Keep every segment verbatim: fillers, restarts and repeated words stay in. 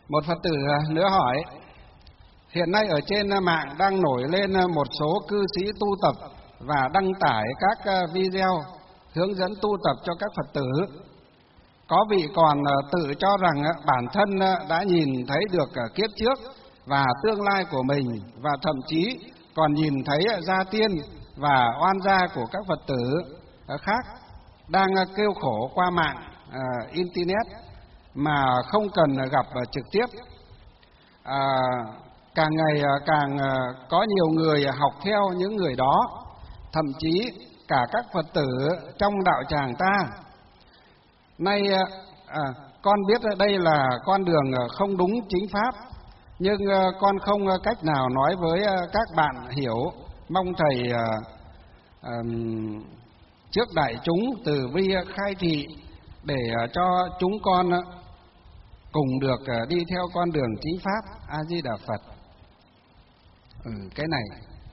Một Phật tử nữa hỏi, hiện nay ở trên mạng đang nổi lên một số cư sĩ tu tập và đăng tải các video hướng dẫn tu tập cho các Phật tử. Có vị còn tự cho rằng bản thân đã nhìn thấy được kiếp trước và tương lai của mình, và thậm chí còn nhìn thấy gia tiên và oan gia của các Phật tử khác đang kêu khổ qua mạng uh, internet mà không cần gặp trực tiếp. À, càng ngày càng có nhiều người học theo những người đó, thậm chí cả các Phật tử trong đạo tràng ta. Nay à, con biết đây là con đường không đúng chính pháp, nhưng con không cách nào nói với các bạn hiểu. Mong thầy à, à, trước đại chúng từ bi khai thị để cho chúng con cùng được đi theo con đường chính pháp. A Di Đà Phật. Ừ, cái này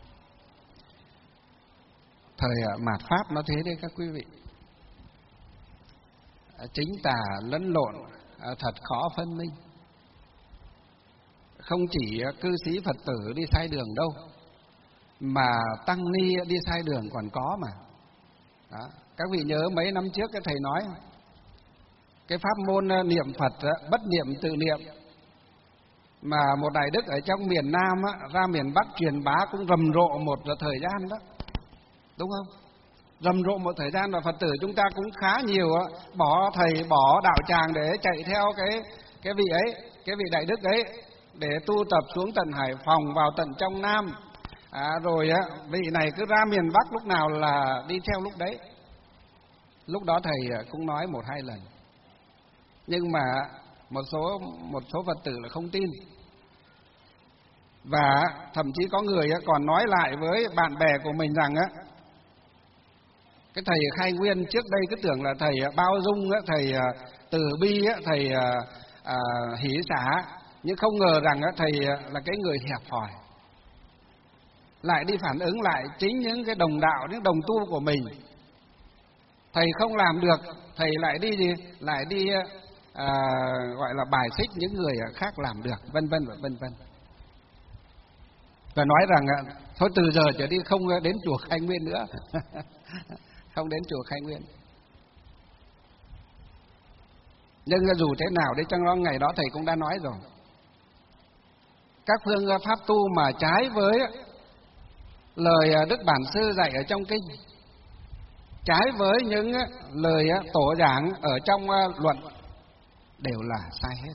thời mạt pháp nó thế đấy các quý vị, chính tà lẫn lộn, thật khó phân minh. Không chỉ cư sĩ Phật tử đi sai đường đâu, mà tăng ni đi sai đường còn có mà. Đó. Các vị nhớ mấy năm trước cái thầy nói cái pháp môn niệm Phật bất niệm tự niệm, mà một đại đức ở trong miền Nam ra miền Bắc truyền bá cũng rầm rộ một thời gian đó, đúng không? Rầm rộ một thời gian, và Phật tử chúng ta cũng khá nhiều bỏ thầy bỏ đạo tràng để chạy theo cái cái vị ấy, cái vị đại đức ấy, để tu tập xuống tận Hải Phòng, vào tận trong Nam. À, rồi á, vị này cứ ra miền Bắc lúc nào là đi theo lúc đấy. Lúc đó thầy cũng nói một hai lần, nhưng mà một số một số Phật tử là không tin, và thậm chí có người còn nói lại với bạn bè của mình rằng á, cái thầy khai nguyên trước đây cứ tưởng là thầy bao dung, thầy từ bi, thầy à, hỷ xả, nhưng không ngờ rằng thầy là cái người hẹp hòi. Lại đi phản ứng lại chính những cái đồng đạo, những đồng tu của mình. Thầy không làm được, thầy lại đi gì? Lại đi à, gọi là bài xích những người khác làm được, vân vân và vân vân. Và nói rằng thôi từ giờ trở đi không đến chùa Khai Nguyên nữa. Không đến chùa Khai Nguyên. Nhưng dù thế nào đấy, trong đó ngày đó thầy cũng đã nói rồi, các phương pháp tu mà trái với lời Đức Bản Sư dạy ở trong kinh, trái với những lời tổ giảng ở trong luận, đều là sai hết.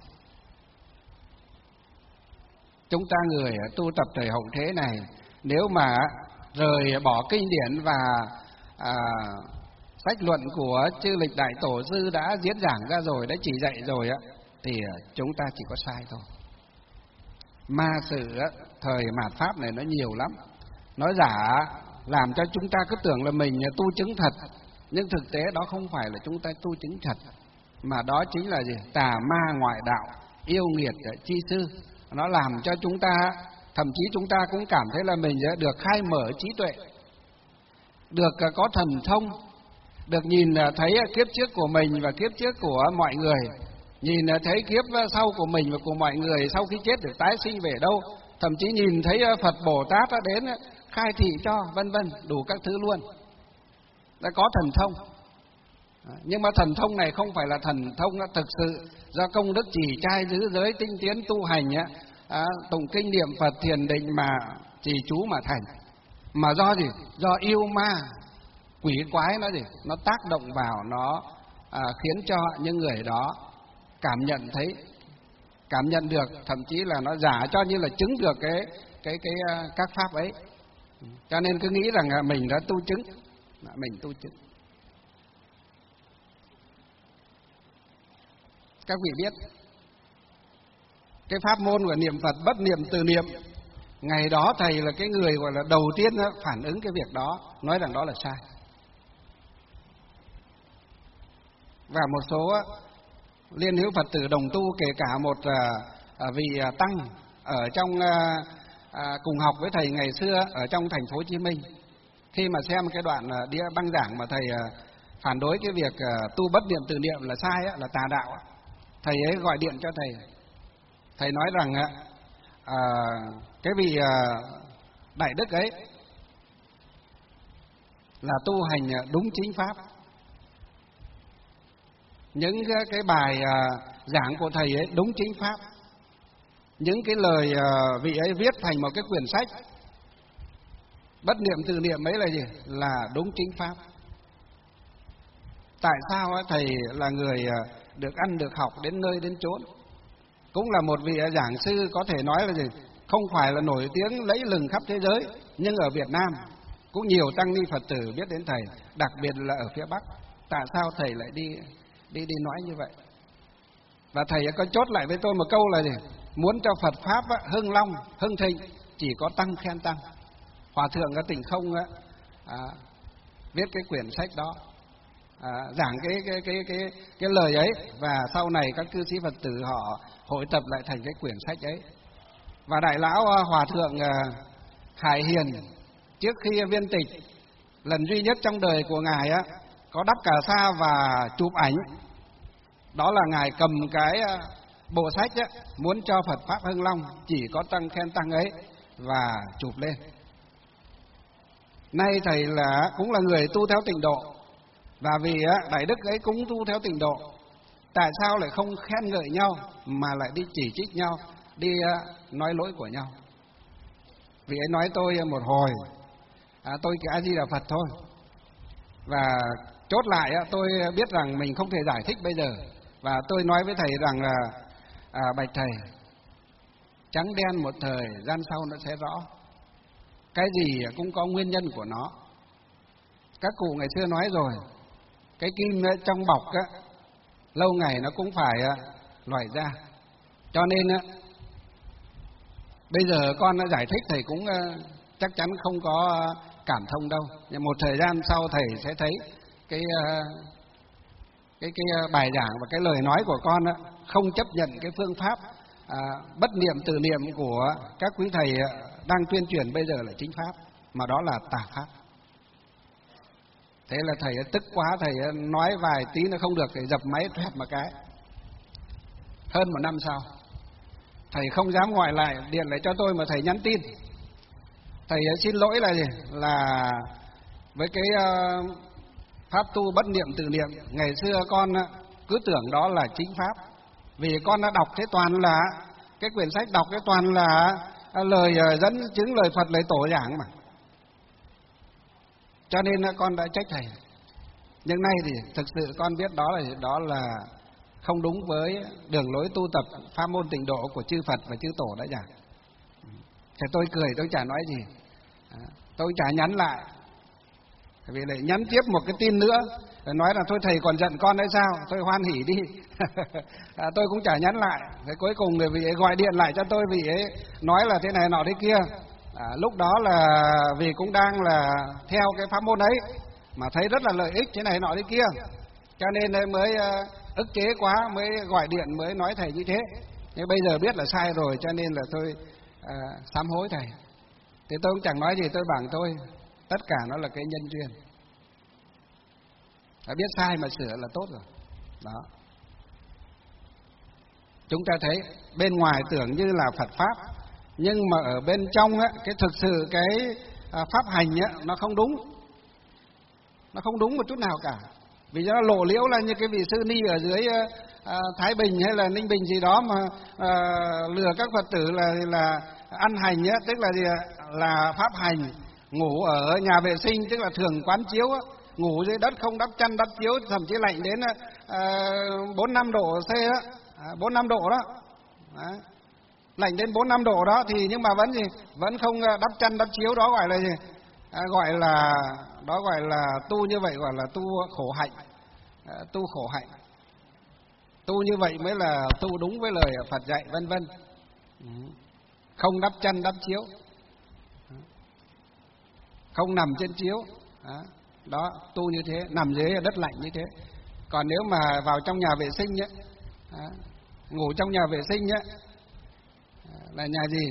Chúng ta người tu tập thời hậu thế này, nếu mà rời bỏ kinh điển và à, sách luận của chư lịch đại tổ sư đã diễn giảng ra rồi, đã chỉ dạy rồi á, thì chúng ta chỉ có sai thôi. Ma sự thời mạt pháp này nó nhiều lắm, nó giả làm cho chúng ta cứ tưởng là mình tu chứng thật, nhưng thực tế đó không phải là chúng ta tu chứng thật, mà đó chính là gì? Tà ma ngoại đạo, yêu nghiệt chi sư. Nó làm cho chúng ta, thậm chí chúng ta cũng cảm thấy là mình được khai mở trí tuệ, được có thần thông, được nhìn thấy kiếp trước của mình và kiếp trước của mọi người, nhìn thấy kiếp sau của mình và của mọi người sau khi chết được tái sinh về đâu, thậm chí nhìn thấy Phật Bồ Tát đã đến khai thị cho, vân vân, đủ các thứ luôn. Đã có thần thông. Nhưng mà thần thông này không phải là thần thông thực sự do công đức trì trai giữ giới tinh tiến tu hành, à, tụng kinh niệm Phật thiền định mà trì chú mà thành, mà do gì? Do yêu ma quỷ quái nó gì? Nó tác động vào, nó à, khiến cho những người đó cảm nhận thấy, cảm nhận được, thậm chí là nó giả cho như là chứng được cái cái cái các pháp ấy. Cho nên cứ nghĩ rằng là mình đã tu chứng, mình tu chứng. Các vị biết cái pháp môn của niệm Phật bất niệm từ niệm, ngày đó thầy là cái người gọi là đầu tiên phản ứng cái việc đó, nói rằng đó là sai. Và một số liên hữu Phật tử đồng tu, kể cả một vị tăng ở trong à, cùng học với thầy ngày xưa ở trong thành phố Hồ Chí Minh, khi mà xem cái đoạn đĩa băng giảng mà thầy phản đối cái việc tu bất niệm từ niệm là sai, là tà đạo, thầy ấy gọi điện cho thầy. thầy nói rằng à, cái vị à, đại đức ấy là tu hành đúng chính pháp. Những cái, cái bài à, giảng của thầy ấy đúng chính pháp. Những cái lời à, vị ấy viết thành một cái quyển sách bất niệm tự niệm ấy là gì? Là đúng chính pháp. Tại sao ấy, thầy là người à, được ăn được học đến nơi đến chốn, cũng là một vị giảng sư có thể nói là gì? Không phải là nổi tiếng lẫy lừng khắp thế giới, nhưng ở Việt Nam cũng nhiều tăng ni Phật tử biết đến thầy, đặc biệt là ở phía Bắc. Tại sao thầy lại đi đi đi nói như vậy? Và thầy có chốt lại với tôi một câu là gì? Muốn cho Phật pháp á, hưng long, hưng thịnh, chỉ có tăng khen tăng. Hòa thượng ở Tịnh Không á, à, viết cái quyển sách đó, à, giảng cái cái cái cái cái lời ấy, và sau này các cư sĩ Phật tử họ hội tập lại thành cái quyển sách ấy. Và đại lão à, Hòa thượng à, Hải Hiền trước khi viên tịch lần duy nhất trong đời của ngài á, có đắp cà sa và chụp ảnh. Đó là ngài cầm cái à, bộ sách á, muốn cho Phật pháp hưng long, chỉ có tăng khen tăng ấy, và chụp lên. Nay thầy là cũng là người tu theo tịnh độ, và vì á, đại đức ấy cũng tu theo tịnh độ, tại sao lại không khen ngợi nhau mà lại đi chỉ trích nhau, đi à, nói lỗi của nhau? Vì ấy nói tôi một hồi, à, tôi cái A Di Đà Phật thôi. Và chốt lại á, tôi biết rằng mình không thể giải thích bây giờ, và tôi nói với thầy rằng là à, bạch thầy, trắng đen một thời gian sau nó sẽ rõ. Cái gì cũng có nguyên nhân của nó. Các cụ ngày xưa nói rồi, cái kim trong bọc á, lâu ngày nó cũng phải loại ra. Cho nên á, bây giờ con đã giải thích thầy cũng chắc chắn không có cảm thông đâu. Nhưng một thời gian sau thầy sẽ thấy cái cái cái bài giảng và cái lời nói của con á, không chấp nhận cái phương pháp à, bất niệm từ niệm của các quý thầy đang tuyên truyền bây giờ là chính pháp, mà đó là tà pháp. Thế là thầy tức quá, thầy nói vài tí nó không được, thầy dập máy thoét một cái. Hơn một năm sau, thầy không dám gọi lại, điện lại cho tôi mà thầy nhắn tin. Thầy xin lỗi là gì? Là với cái uh, pháp tu bất niệm tự niệm, ngày xưa con cứ tưởng đó là chính pháp. Vì con đã đọc thế toàn là, cái quyển sách đọc cái toàn là lời dẫn chứng lời Phật, lời Tổ giảng mà. Cho nên con đã trách thầy. Nhưng nay thì thực sự con biết đó là đó là không đúng với đường lối tu tập pháp môn tịnh độ của chư Phật và chư Tổ đã giảng. Thì tôi cười, tôi chả nói gì, tôi chả nhắn lại, vì lại nhắn tiếp một cái tin nữa nói là thôi thầy còn giận con hay sao, tôi hoan hỉ đi. à, tôi cũng chả nhắn lại. Thế cuối cùng người vị ấy gọi điện lại cho tôi, vị ấy nói là thế này nọ thế kia. À, lúc đó là vì cũng đang là theo cái pháp môn ấy mà thấy rất là lợi ích thế này nọ thế kia, cho nên mới uh, ức chế quá, mới gọi điện mới nói thầy như thế. Nhưng bây giờ biết là sai rồi, cho nên là tôi uh, sám hối thầy. Thì tôi cũng chẳng nói gì, tôi bảo tôi tất cả nó là cái nhân duyên. Đã biết sai mà sửa là tốt rồi. Đó. Chúng ta thấy bên ngoài tưởng như là Phật pháp, nhưng mà ở bên trong á, cái thực sự cái à, pháp hành á, nó không đúng. Nó không đúng một chút nào cả. Vì nó lộ liễu là như cái vị sư ni ở dưới à, Thái Bình hay là Ninh Bình gì đó mà à, lừa các Phật tử là là ăn hành á, tức là gì, là pháp hành. Ngủ ở nhà vệ sinh tức là thường quán chiếu á, ngủ dưới đất không đắp chăn đắp chiếu, thậm chí lạnh đến bốn năm độ C á, bốn năm độ đó. Đấy. Lạnh đến bốn năm độ đó thì nhưng mà vẫn gì, vẫn không đắp chăn đắp chiếu, đó gọi là gì, à, gọi là đó gọi là tu như vậy, gọi là tu khổ hạnh, à, tu khổ hạnh, tu như vậy mới là tu đúng với lời Phật dạy, vân vân. Không đắp chăn đắp chiếu, không nằm trên chiếu, đó, đó tu như thế, nằm dưới đất lạnh như thế. Còn nếu mà vào trong nhà vệ sinh nhé, đó, ngủ trong nhà vệ sinh nhé, là nhà gì?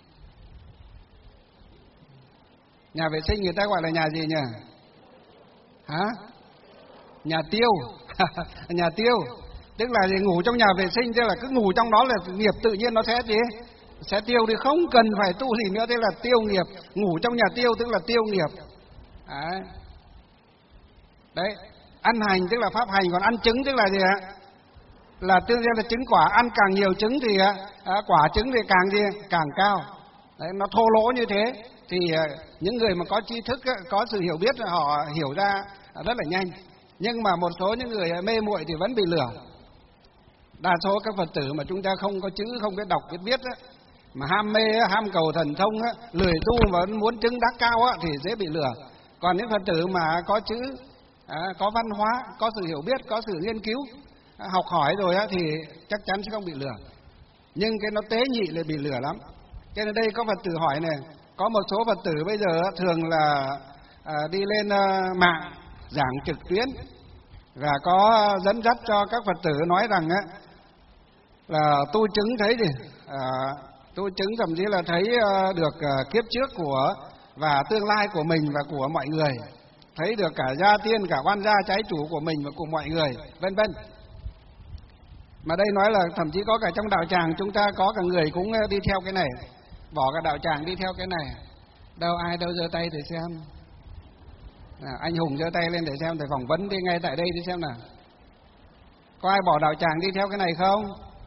Nhà vệ sinh người ta gọi là nhà gì nhỉ? Hả? Nhà tiêu. Nhà tiêu. tức là gì? Ngủ trong nhà vệ sinh, tức là cứ ngủ trong đó là nghiệp tự nhiên nó sẽ gì? Sẽ tiêu đi, không cần phải tu gì nữa, thế là tiêu nghiệp. Ngủ trong nhà tiêu tức là tiêu nghiệp. Đấy. Đấy, ăn hành tức là pháp hành, còn ăn trứng tức là gì ạ? Là tương nhiên là trứng quả, ăn càng nhiều trứng thì à, quả trứng thì càng gì? Càng cao. Đấy, nó thô lỗ như thế thì à, những người mà có tri thức, có sự hiểu biết họ hiểu ra rất là nhanh. Nhưng mà một số những người mê muội thì vẫn bị lừa. Đa số các Phật tử mà chúng ta không có chữ, không biết đọc biết biết á, mà ham mê, ham cầu thần thông á, lười tu mà muốn chứng đắc cao á, thì dễ bị lừa. Còn những Phật tử mà có chữ, à, có văn hóa, có sự hiểu biết, có sự nghiên cứu, à, học hỏi rồi á, thì chắc chắn sẽ không bị lừa. Nhưng cái nó tế nhị lại bị lừa lắm. Cho nên đây có Phật tử hỏi này, có một số Phật tử bây giờ thường là à, đi lên à, mạng giảng trực tuyến và có dẫn dắt cho các Phật tử nói rằng á, là tu chứng thấy gì, à, tu chứng thậm chí là thấy uh, được uh, kiếp trước của và tương lai của mình và của mọi người, thấy được cả gia tiên, cả oan gia trái chủ của mình và của mọi người, vân vân. Mà đây nói là thậm chí có cả trong đạo tràng chúng ta có cả người cũng đi theo cái này, bỏ cả đạo tràng đi theo cái này. Đâu ai đâu, giơ tay để xem. À, anh Hùng giơ tay lên để xem, để phỏng vấn đi ngay tại đây đi xem nào. Có ai bỏ đạo tràng đi theo cái này không?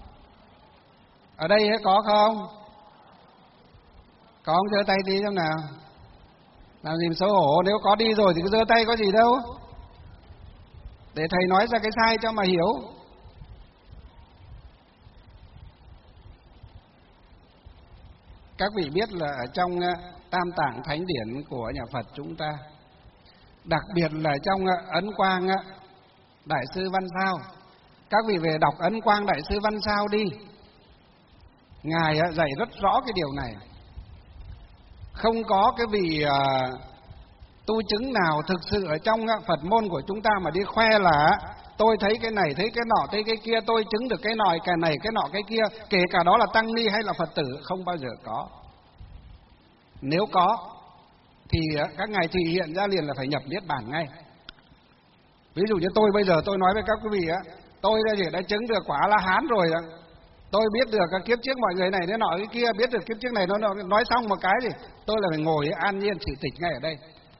Ở đây có không? Có không? Giơ tay đi xem nào. Làm gì mà xấu hổ, nếu có đi rồi thì cứ giơ tay có gì đâu. Để thầy nói ra cái sai cho mà hiểu. Các vị biết là ở trong Tam Tạng Thánh Điển của nhà Phật chúng ta, đặc biệt là trong Ấn Quang Đại sư Văn Sao, các vị về đọc Ấn Quang Đại sư Văn Sao đi. Ngài dạy rất rõ cái điều này. Không có cái vị uh, tu chứng nào thực sự ở trong Phật môn của chúng ta mà đi khoe là tôi thấy cái này, thấy cái nọ, thấy cái kia, tôi chứng được cái nọ, cái này, cái nọ, cái kia, kể cả đó là tăng ni hay là Phật tử, không bao giờ có. Nếu có thì các ngài thì hiện ra liền là phải nhập niết bàn ngay. Ví dụ như tôi bây giờ tôi nói với các quý vị á, tôi đã, đã chứng được quả A-la-hán rồi đó. Tôi biết được cái kiếp trước mọi người này thế nọ cái kia, biết được kiếp trước này nó nói xong một cái thì tôi là phải ngồi an nhiên chỉ tịch ngay ở đây.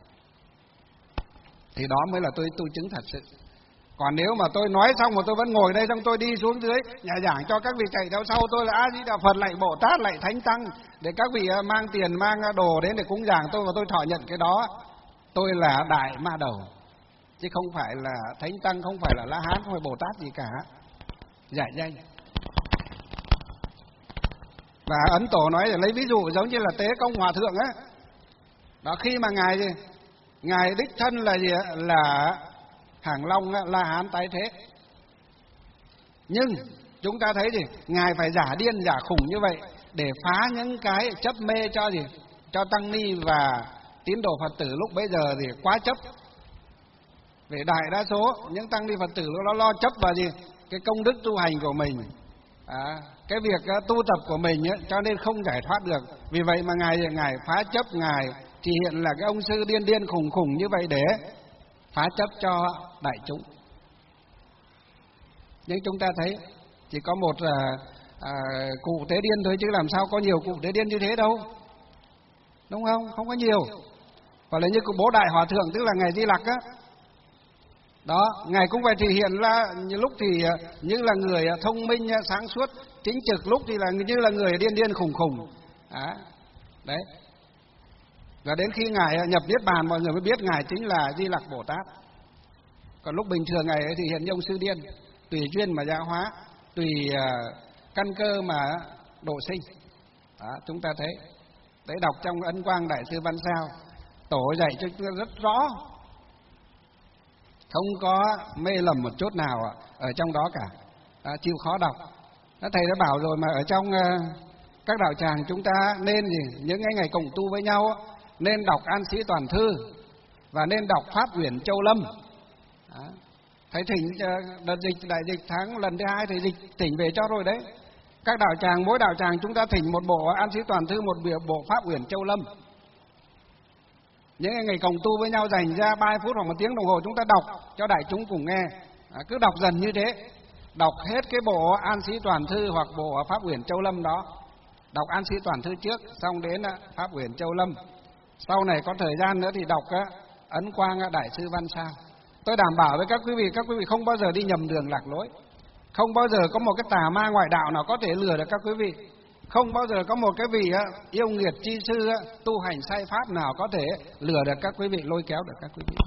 Thì đó mới là tôi tu chứng thật sự. Còn nếu mà tôi nói xong mà tôi vẫn ngồi đây, xong tôi đi xuống dưới nhà giảng cho các vị chạy theo sau tôi là A Di Đà Phật, lại Bồ Tát, lại Thánh Tăng, để các vị mang tiền mang đồ đến để cúng giảng tôi và tôi thọ nhận cái đó, tôi là đại ma đầu, chứ không phải là Thánh Tăng, không phải là La Hán, không phải Bồ Tát gì cả. Giải danh. Và Ấn Tổ nói để lấy ví dụ giống như là Tế Công Hòa Thượng á. Đó, khi mà ngài gì? Ngài đích thân là gì? Là Hàng Long La Hán tái thế. Nhưng chúng ta thấy gì? Ngài phải giả điên giả khủng như vậy để phá những cái chấp mê cho gì? Cho tăng ni và tín đồ Phật tử lúc bấy giờ thì quá chấp. Về đại đa số những tăng ni Phật tử nó lo chấp vào gì? Cái công đức tu hành của mình. À, cái việc uh, tu tập của mình ấy, cho nên không giải thoát được. Vì vậy mà ngài ngài phá chấp, ngài chỉ hiện là cái ông sư điên điên khùng khùng như vậy để phá chấp cho đại chúng. Nhưng chúng ta thấy chỉ có một uh, uh, cụ tế điên thôi, chứ làm sao có nhiều cụ tế điên như thế đâu, đúng không? Không có nhiều. Và là như cụ Bố Đại Hòa Thượng, tức là ngài Di Lặc á. Đó, ngài cũng phải thể hiện là như lúc thì như là người thông minh, sáng suốt, chính trực, lúc thì là như là người điên điên khùng khùng. À, đấy. Và đến khi ngài nhập niết bàn, mọi người mới biết ngài chính là Di Lặc Bồ Tát. Còn lúc bình thường ngài thì hiện như ông sư điên, tùy duyên mà giáo hóa, tùy uh, căn cơ mà độ sinh. Đó, chúng ta thấy. Đấy, đọc trong Ấn Quang Đại sư Văn Sao, Tổ dạy cho chúng ta rất rõ, không có mê lầm một chút nào ở trong đó cả. À, chịu khó đọc. Thầy đã bảo rồi mà, ở trong uh, các đạo tràng chúng ta nên gì? Những ngày ngày cộng tu với nhau nên đọc An Sĩ Toàn Thư và nên đọc Pháp Uyển Châu Lâm. Đó. Thầy thỉnh uh, đợt dịch đại dịch tháng lần thứ hai thầy dịch thỉnh về cho rồi đấy. Các đạo tràng, mỗi đạo tràng chúng ta thỉnh một bộ An Sĩ Toàn Thư, một bộ Pháp Uyển Châu Lâm. Những ngày cộng tu với nhau dành ra ba phút hoặc một tiếng đồng hồ chúng ta đọc cho đại chúng cùng nghe. À, cứ đọc dần như thế. đọc hết cái bộ An Sĩ Toàn Thư hoặc bộ Pháp Uyển Châu Lâm đó. Đọc An Sĩ Toàn Thư trước, xong đến Pháp Uyển Châu Lâm. Sau này có thời gian nữa thì đọc Ấn Quang Đại Sư Văn Sao. Tôi đảm bảo với các quý vị, các quý vị không bao giờ đi nhầm đường lạc lối. Không bao giờ có một cái tà ma ngoại đạo nào có thể lừa được các quý vị. Không bao giờ có một cái vị yêu nghiệt chi sư tu hành sai pháp nào có thể lừa được các quý vị, lôi kéo được các quý vị.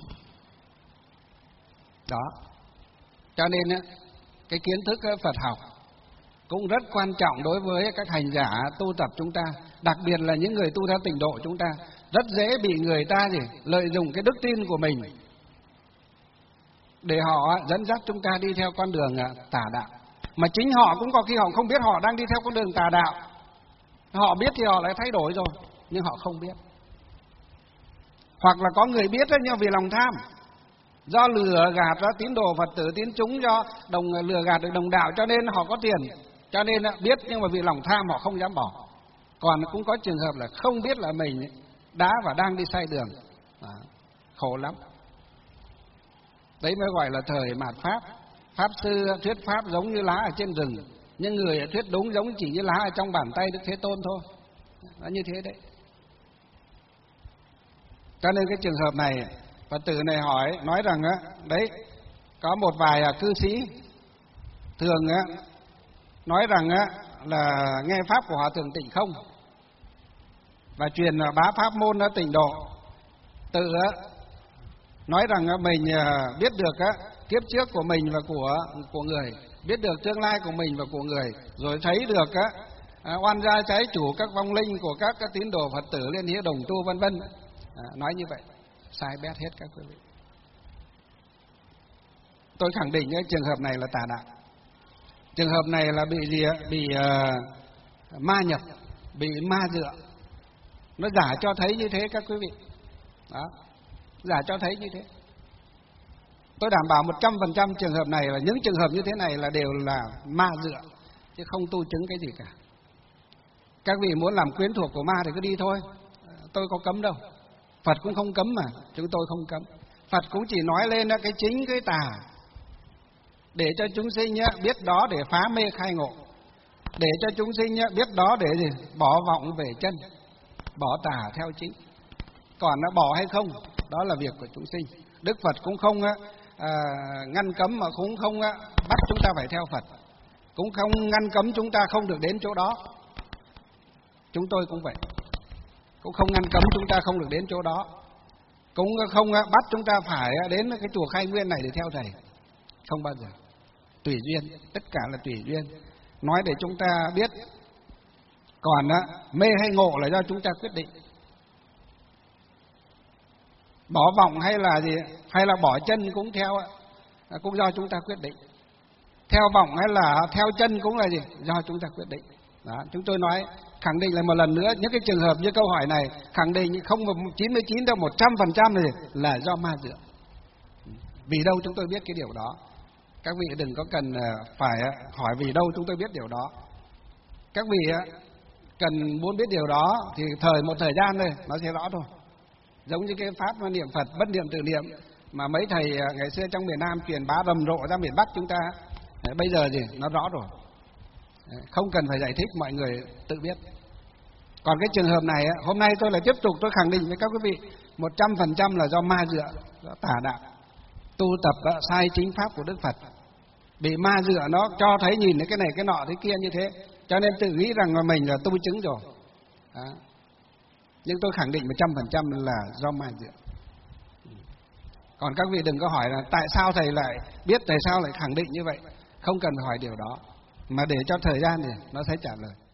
Đó. Cho nên cái kiến thức Phật học cũng rất quan trọng đối với các hành giả tu tập chúng ta, đặc biệt là những người tu theo tịnh độ chúng ta. Rất dễ bị người ta gì lợi dụng cái đức tin của mình để họ dẫn dắt chúng ta đi theo con đường tà đạo. Mà chính họ cũng có khi họ không biết họ đang đi theo con đường tà đạo. Họ biết thì họ lại thay đổi rồi, nhưng họ không biết. Hoặc là có người biết nhưng vì lòng tham, do lừa gạt đó tín đồ Phật tử tín chúng, do đồng lừa gạt được đồng đạo cho nên họ có tiền, cho nên biết nhưng mà vì lòng tham họ không dám bỏ. Còn cũng có trường hợp là không biết là mình đã và đang đi sai đường. Đó, khổ lắm. Đấy mới gọi là thời mạt Pháp. Pháp sư thuyết Pháp giống như lá ở trên rừng, nhưng người thuyết đúng giống chỉ như lá ở trong bàn tay Đức Thế Tôn thôi. Nó như thế đấy. Cho nên cái trường hợp này, Phật tử này hỏi, nói rằng á, đấy, có một vài cư sĩ thường á, nói rằng á, là nghe Pháp của Hòa Thượng Tịnh Không và truyền bá Pháp môn Tịnh Độ, tự á, nói rằng mình biết được á, kiếp trước của mình và của của người, biết được tương lai của mình và của người, rồi thấy được á, oan gia trái chủ các vong linh của các, các tín đồ Phật tử liên hiếu đồng tu vân vân. Nói như vậy sai bét hết các quý vị. Tôi khẳng định cái trường hợp này là tà đạo. Trường hợp này là bị gì ạ? Bị uh, ma nhập, bị ma dựa. Nó giả cho thấy như thế các quý vị. Đó, giả cho thấy như thế. Tôi đảm bảo một trăm phần trăm trường hợp này là những trường hợp như thế này là đều là ma dựa, chứ không tu chứng cái gì cả. Các vị muốn làm quyến thuộc của ma thì cứ đi thôi. Tôi có cấm đâu. Phật cũng không cấm mà, chúng tôi không cấm. Phật cũng chỉ nói lên cái chính cái tà, để cho chúng sinh biết đó để phá mê khai ngộ, để cho chúng sinh biết đó để gì? Bỏ vọng về chân, bỏ tà theo chính. Còn nó bỏ hay không, đó là việc của chúng sinh. Đức Phật cũng không à, ngăn cấm, mà cũng không à, bắt chúng ta phải theo Phật, cũng không ngăn cấm chúng ta không được đến chỗ đó. Chúng tôi cũng vậy, cũng không ngăn cấm chúng ta không được đến chỗ đó, cũng không bắt chúng ta phải đến cái chùa Khai Nguyên này để theo thầy. Không bao giờ. Tùy duyên, tất cả là tùy duyên. Nói để chúng ta biết. Còn mê hay ngộ là do chúng ta quyết định. Bỏ vọng hay là gì, hay là bỏ chân cũng theo, cũng do chúng ta quyết định. Theo vọng hay là theo chân cũng là gì, do chúng ta quyết định. Đó, chúng tôi nói khẳng định lại một lần nữa, những cái trường hợp như câu hỏi này khẳng định không chín mươi chín đâu, một trăm phần trăm này là do ma dựa. Vì đâu chúng tôi biết cái điều đó. Các vị đừng có cần phải hỏi vì đâu chúng tôi biết điều đó. Các vị cần muốn biết điều đó thì thời một thời gian thôi nó sẽ rõ thôi. Giống như cái pháp niệm Phật bất niệm tự niệm mà mấy thầy ngày xưa trong miền Nam truyền bá rầm rộ ra miền Bắc chúng ta, bây giờ gì nó rõ rồi, không cần phải giải thích, mọi người tự biết. Còn cái trường hợp này hôm nay tôi lại tiếp tục tôi khẳng định với các quý vị một trăm phần trăm là do ma dựa, do tà đạo, tu tập sai chính pháp của Đức Phật, bị ma dựa nó cho thấy nhìn thấy cái này cái nọ thế kia như thế, cho nên tự nghĩ rằng là mình là tu chứng rồi. Đó. Nhưng tôi khẳng định một trăm phần trăm là do ma dựa. Còn các vị đừng có hỏi là tại sao thầy lại biết, tại sao lại khẳng định như vậy. Không cần phải hỏi điều đó, mà để cho thời gian thì nó sẽ trả lời.